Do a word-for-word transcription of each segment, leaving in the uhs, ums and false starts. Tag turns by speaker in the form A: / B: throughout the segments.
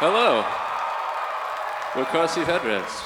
A: Hello. We're Car Seat Headrest.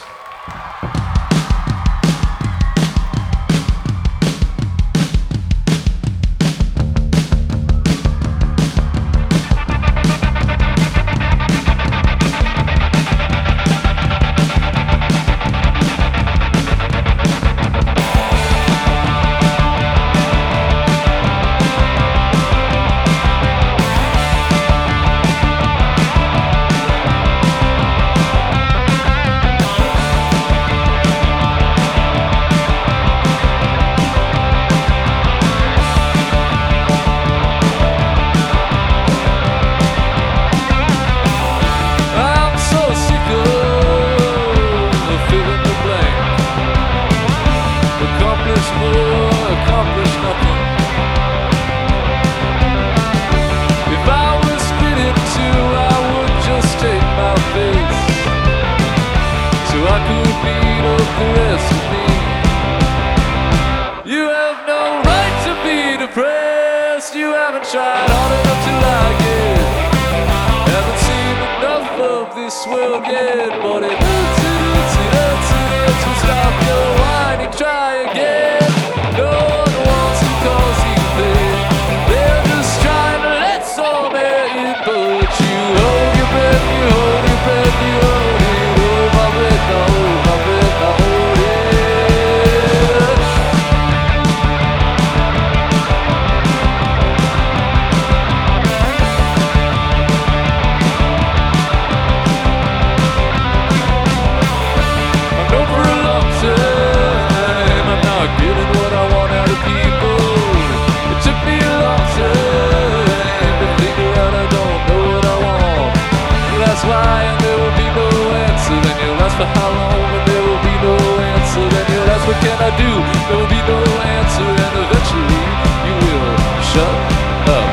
A: You haven't tried hard enough to like it. Haven't seen enough of this world yet, but it hurts, it hurts, it hurts, it hurts to stop your whining, try again. No one wants to cause you pain. They're just trying to let some air in, but you hold your breath, you hold your breath, you hold it. Hold my breath, I hold my breath, I hold it. For how long, and there will be no answer. Then you'll ask, what can I do? There will be no answer, and eventually you will shut up.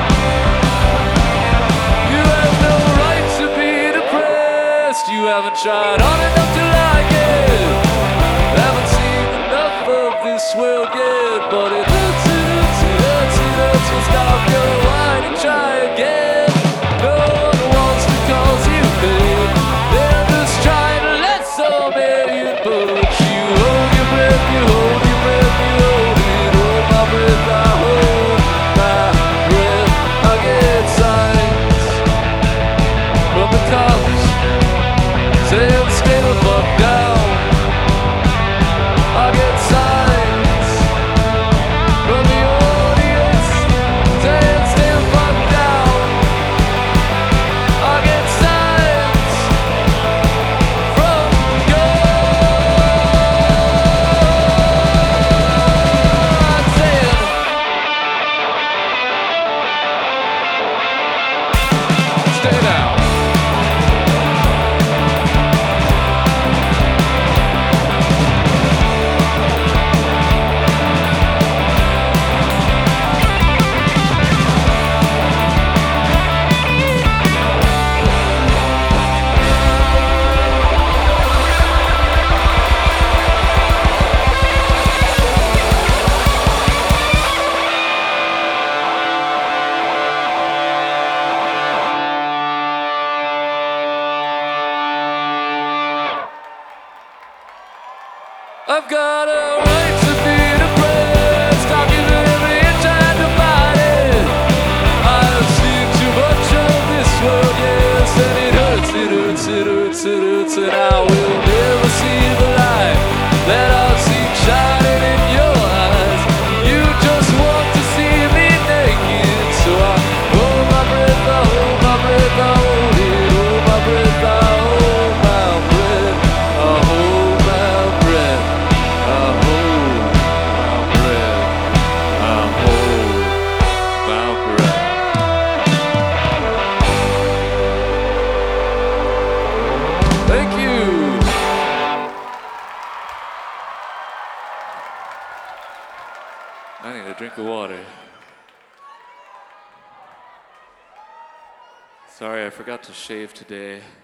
A: You have no right to be depressed. You haven't tried hard enough to like it. Haven't seen enough of this world yet, but it hurts, it hurts, it hurts, it hurts. So stop your whining, try again. No one wants to cause you pain. They're just trying to some alien, but you hold your breath, you hold your breath, you hold it. Hold my breath, I hold my breath. I get signs from the cops saying stay the fuck down. I get signs from the audience saying stay the fuck down. I get signs from stay down. I've got a right to be depressed. I'm giving every inch and to fight it. I've seen too much of this world, yes, and it hurts, it hurts, it hurts, it hurts, and I will never see the light that I've seen shining in your eyes. You just want to see me naked, so I hold my breath, I hold my breath, I hold it. Hold my breath, I hold my breath, I hold my breath. I hold my breath, I hold my breath. Thank you. I need a drink of water. Sorry, I forgot to shave today.